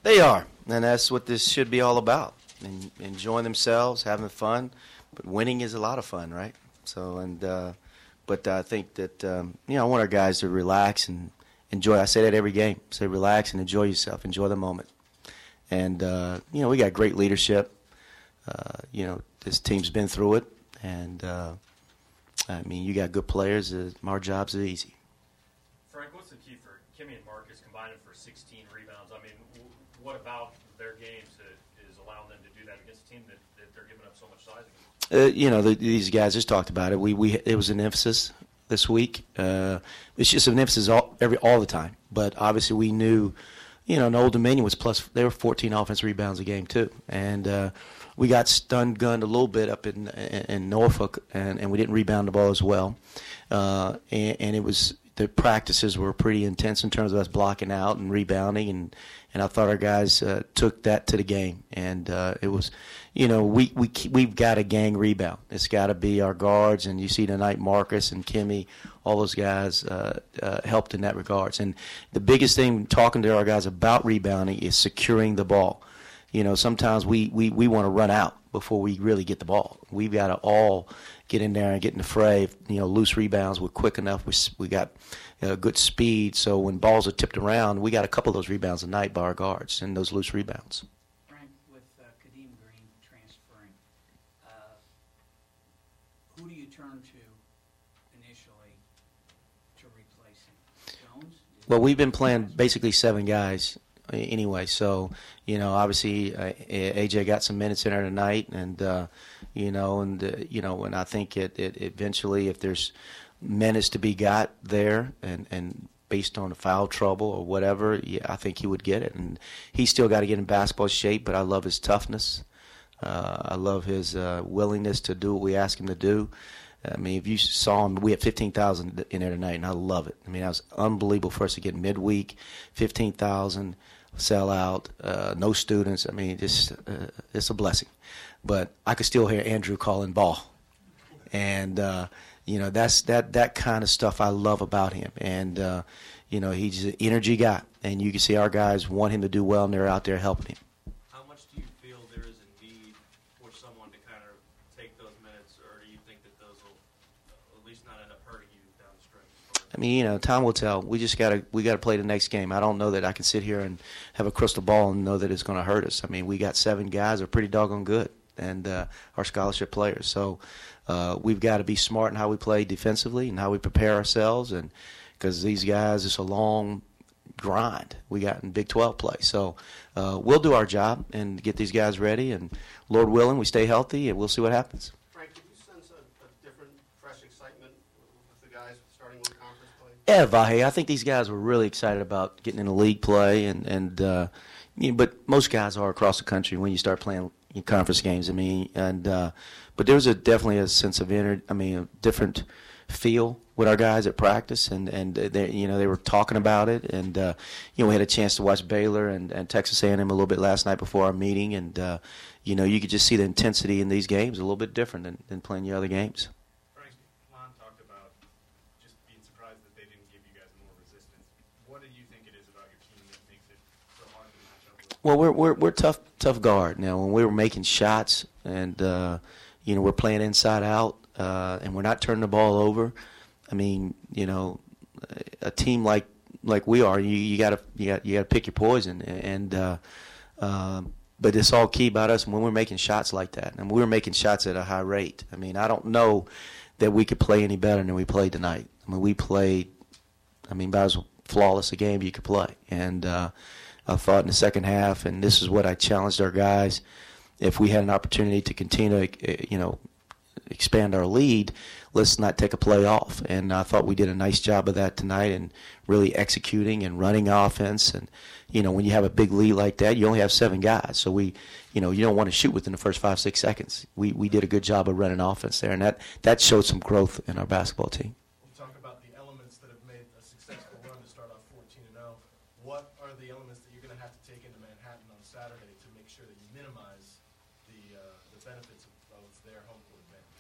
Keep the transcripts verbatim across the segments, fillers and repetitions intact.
They are, and that's what this should be all about. En- enjoying themselves, having fun, but winning is a lot of fun, right? So, and uh, but I think that um, you know I want our guys to relax and enjoy. I say that every game. Say relax and enjoy yourself, enjoy the moment. And uh, you know we got great leadership. Uh, you know this team's been through it, and uh, I mean you got good players. Uh, our jobs are easy. Frank, what's the key for Kimmy and Marcus combining for sixteen rebounds? I mean, w- what about their games that is allowing them to do that against a team that, that they're giving up so much size against? Uh, you know, the, these guys just talked about it. We we it was an emphasis this week. Uh, it's just an emphasis all every all the time. But obviously, we knew, you know, Old Dominion was plus. They were fourteen offensive rebounds a game too, and uh, we got stun gunned a little bit up in in, in Norfolk, and, and we didn't rebound the ball as well. Uh, and, and it was. The practices were pretty intense in terms of us blocking out and rebounding, and, and I thought our guys uh, took that to the game. And uh, it was, you know, we we we've got a gang rebound. It's got to be our guards, and you see tonight Marcus and Kimmy, all those guys uh, uh, helped in that regards. And the biggest thing talking to our guys about rebounding is securing the ball. You know, sometimes we we, we want to run out before we really get the ball. We've got to all get in there and get in the fray. You know, loose rebounds, we're quick enough. We, we got uh, good speed. So when balls are tipped around, we got a couple of those rebounds a night by our guards and those loose rebounds. Frank, with uh, Kadeem Green transferring, uh, who do you turn to initially to replace him? Jones? Well, we've been playing basically seven guys anyway. So, you know, obviously uh, A J got some minutes in there tonight, and uh, you know, and uh, you know, and I think it, it eventually, if there's minutes to be got there, and and based on the foul trouble or whatever, yeah, I think he would get it. And he's still got to get in basketball shape, but I love his toughness. Uh, I love his uh, willingness to do what we ask him to do. I mean, if you saw him, we had fifteen thousand in there tonight, and I love it. I mean, that was unbelievable for us to get midweek, fifteen thousand, sell out, uh, no students. I mean, just uh, it's a blessing. But I could still hear Andrew calling ball, and uh, you know that's that that kind of stuff I love about him. And uh, you know, he's an energy guy, and you can see our guys want him to do well, and they're out there helping him. How much do you feel there is a need for someone to kind of take those minutes, or do you think that those will at least not end up hurting you down the stretch? I mean, you know, time will tell. We just gotta we gotta play the next game. I don't know that I can sit here and have a crystal ball and know that it's going to hurt us. I mean, we got seven guys that are pretty doggone good, and uh, our scholarship players. So uh, we've got to be smart in how we play defensively and how we prepare ourselves, and because these guys, it's a long grind we got in Big twelve play. So uh, we'll do our job and get these guys ready, and Lord willing, we stay healthy, and we'll see what happens. Frank, did you sense a, a different, fresh excitement with the guys starting with conference play? Yeah, Vahe, I think these guys were really excited about getting in the league play, and and uh, you know, but most guys are across the country when you start playing conference games. I mean, and uh, but there was a definitely a sense of inner, I mean, a different feel with our guys at practice, and and they, you know, they were talking about it, and uh, you know, we had a chance to watch Baylor and, and Texas A and M a little bit last night before our meeting, and uh, you know, you could just see the intensity in these games a little bit different than, than playing your other games. Frank, Lon talked about just being surprised that they didn't give you guys more resistance. What do you think it is about your team that makes it so hard to match up with? Well, we're we're we're tough tough guard now. When we were making shots, and uh, you know, we're playing inside out, uh, and we're not turning the ball over. I mean, you know, a team like like we are, you you gotta you got you gotta pick your poison, and uh, um, but it's all key about us when we're making shots like that, and we were making shots at a high rate. I mean, I don't know that we could play any better than we played tonight. I mean, we played, I mean, about as flawless a game you could play, and uh, I thought in the second half, and this is what I challenged our guys, if we had an opportunity to continue, you know, expand our lead, let's not take a play off. And I thought we did a nice job of that tonight, and really executing and running offense. And, you know, when you have a big lead like that, you only have seven guys. So we, you know, you don't want to shoot within the first five, six seconds. We we did a good job of running offense there, and that, that showed some growth in our basketball team. You talk about the elements that have made a successful run to start off fourteen and oh. What are the elements that you're going to have to take into Manhattan on Saturday to make sure that you minimize the uh, the benefits of, of their home court advantage?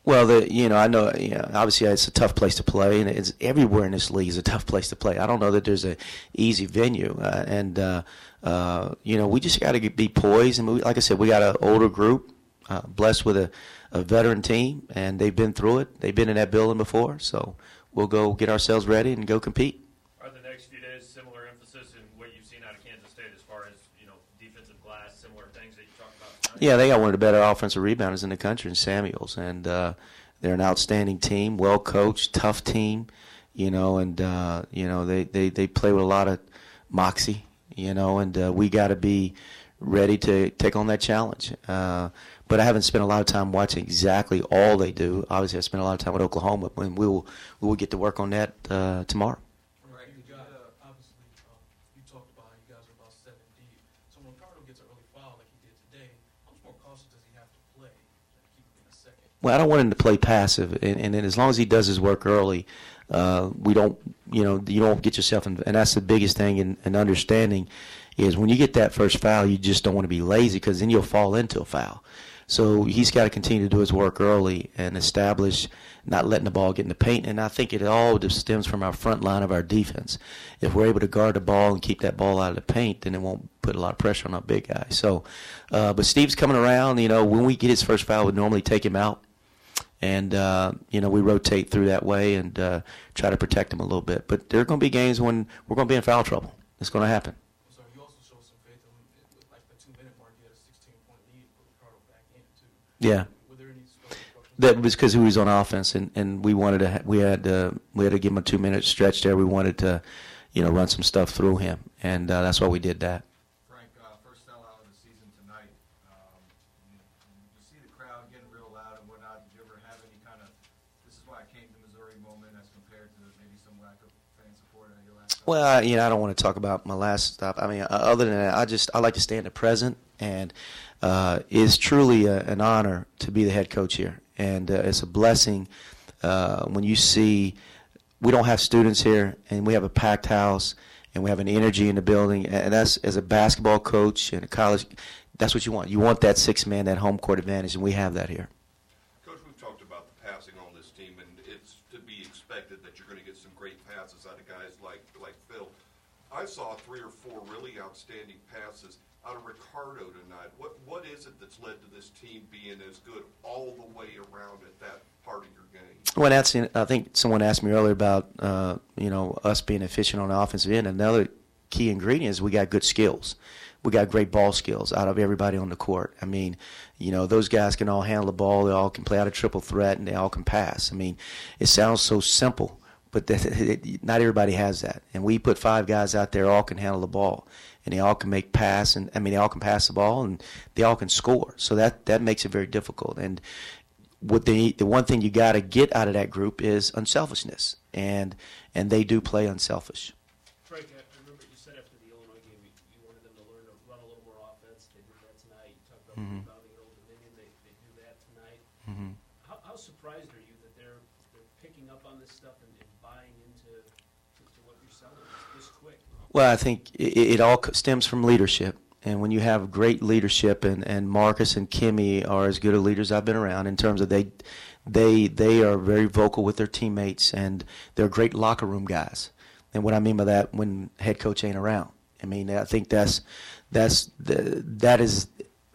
Well, the you know I know you know, obviously it's a tough place to play, and it's everywhere in this league is a tough place to play. I don't know that there's a easy venue, uh, and uh, uh, you know we just got to be poised. And we, like I said, we got an older group, uh, blessed with a, a veteran team, and they've been through it. They've been in that building before, so we'll go get ourselves ready and go compete. Are the next few days similar emphasis in what you've seen out of Kansas State as far as you know defensive glass, similar things that you talked about tonight? Yeah, they got one of the better offensive rebounders in the country in Samuels, and uh, they're an outstanding team, well coached, tough team, you know, and uh, you know they, they, they play with a lot of moxie, you know, and uh, we got to be ready to take on that challenge. Uh, but I haven't spent a lot of time watching exactly all they do. Obviously, I spent a lot of time with Oklahoma, and we will we will get to work on that uh, tomorrow. Right. You got, uh, obviously, um, you talked about how you guys are about seven deep. So when Ricardo gets an early foul like he did today, how much more cautious does he have to play to keep him in a second? Well, I don't want him to play passive, and, and then as long as he does his work early, uh, we don't, you know, you don't get yourself in, and that's the biggest thing in, in understanding is when you get that first foul, you just don't want to be lazy because then you'll fall into a foul. So he's got to continue to do his work early and establish not letting the ball get in the paint. And I think it all just stems from our front line of our defense. If we're able to guard the ball and keep that ball out of the paint, then it won't put a lot of pressure on our big guy. So, uh, but Steve's coming around. You know, when we get his first foul, we normally take him out. And, uh, you know, we rotate through that way and uh, try to protect him a little bit. But there are going to be games when we're going to be in foul trouble. It's going to happen. So you also showed some faith in him. Like the two-minute mark, you had a sixteen-point lead, but Ricardo back in, too. Yeah. Were there any special instructions? That was because he was on offense, and, and we wanted to ha- we had uh, we had to give him a two minute stretch there. We wanted to, you know, run some stuff through him, and uh, that's why we did that. Frank, uh, first sellout of the season tonight. Um, you, you see the crowd getting real loud and whatnot. Did you ever have any kind of "this is why I came to Missouri" moment as compared to maybe some lack of fan support at your last? Time? Well, I, you know, I don't want to talk about my last stop. I mean, uh, other than that, I just I like to stay in the present, and uh, it's truly a, an honor to be the head coach here. And uh, it's a blessing uh, when you see we don't have students here, and we have a packed house, and we have an energy in the building. And that's as a basketball coach and a college, that's what you want. You want that six man, that home court advantage, and we have that here. Coach, we've talked about the passing on this team, and it's to be expected that you're going to get some great passes out of guys like like Phil. I saw three or four really outstanding passes out of Ricardo tonight. What what is it that's led to this team being as good all the way around at that part of your game? Well, that's I think someone asked me earlier about uh, you know us being efficient on the offensive end. Another key ingredient is we got good skills. We got great ball skills out of everybody on the court. I mean, you know, those guys can all handle the ball. They all can play out a triple threat, and they all can pass. I mean, it sounds so simple, but that, not everybody has that. And we put five guys out there, all can handle the ball, and they all can make pass, and I mean, they all can pass the ball, and they all can score. So that that makes it very difficult. And what they, the one thing you got to get out of that group is unselfishness, and and they do play unselfish. Frank, I remember you said after the Illinois game you, you wanted them to learn to run a little more offense. They did that tonight. You talked about Mm-hmm. rebounding at Old Dominion. They they do that tonight. Mm-hmm. How, how surprised are you that they're they're picking up on this stuff and, and buying into to, to what you're selling this quick? Well, I think it, it all stems from leadership. And when you have great leadership, and, and Marcus and Kimmy are as good a leaders I've been around in terms of they, they they are very vocal with their teammates, and they're great locker room guys. And what I mean by that, when head coach ain't around, I mean I think that's that's the, that is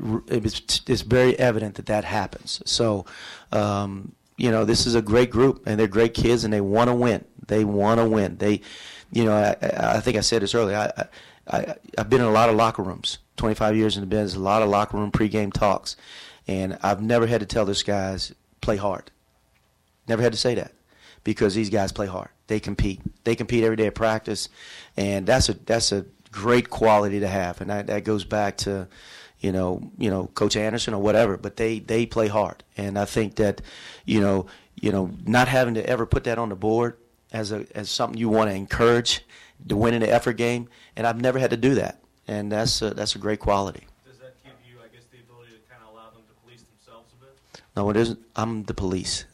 it's, it's very evident that that happens. So, um, you know, this is a great group, and they're great kids, and they want to win. They want to win. They, you know, I, I think I said this earlier. I, I I, I've been in a lot of locker rooms, twenty-five years in the business, a lot of locker room pregame talks, and I've never had to tell these guys, play hard. Never had to say that, because these guys play hard. They compete. They compete every day at practice, and that's a that's a great quality to have, and that, that goes back to, you know, you know, Coach Anderson or whatever, but they, they play hard, and I think that, you know, you know, not having to ever put that on the board as a as something you want to encourage to win in the effort game, and I've never had to do that, and that's a, that's a great quality. Does that give you, I guess, the ability to kind of allow them to police themselves a bit? No, it isn't. I'm the police.